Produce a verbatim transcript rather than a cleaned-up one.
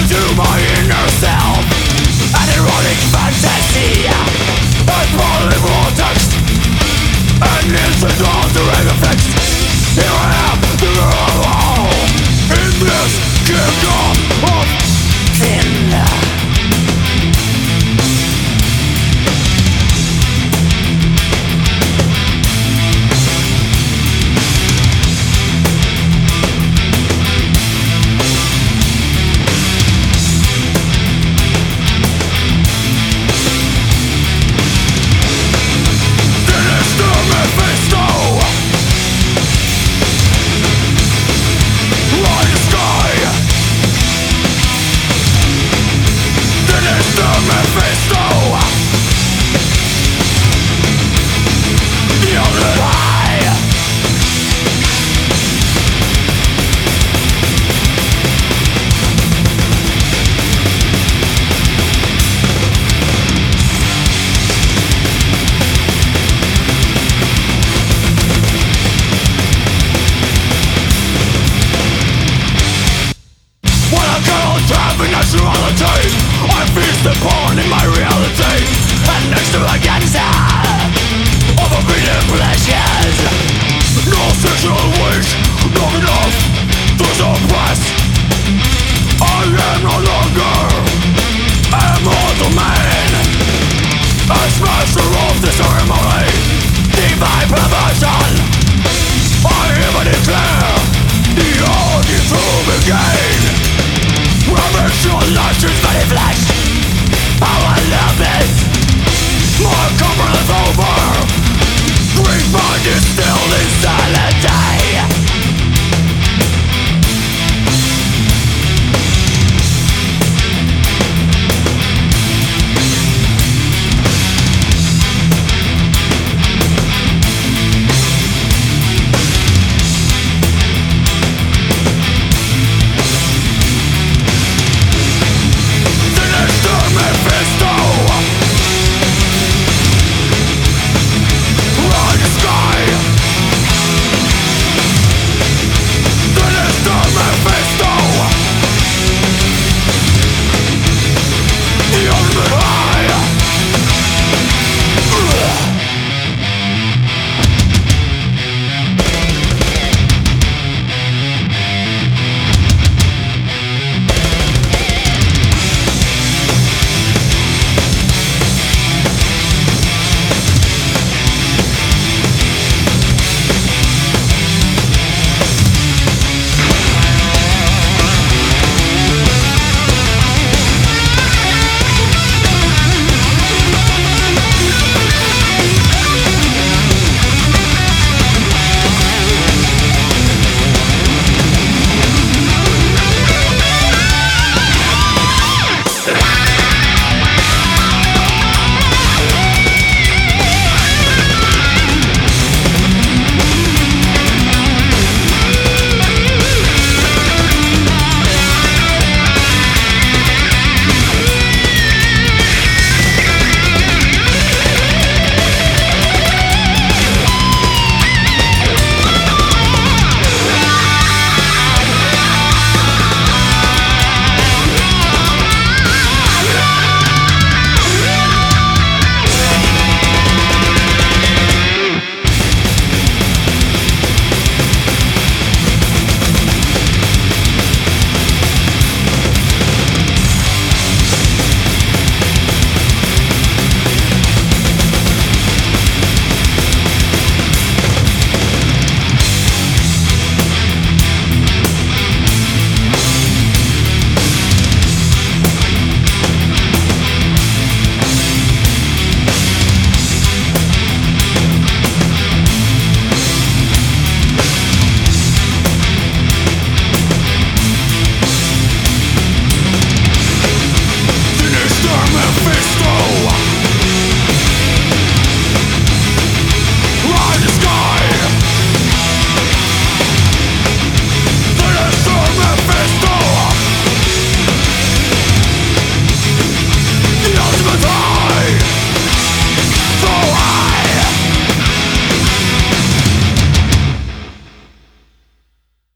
into my inner self. An erotic fantasy, a falling vortex, an instant altering effects. Here I am, the girl, in this kingdom of sin. Naturality, I feast upon in my reality, and next to the cancer of forbidden pleasures. No sexual wish, long enough to suppress. I am no longer a mortal man, a master of the ceremony, divine perversion. I hereby declare the only true beginning. Your life is very flesh.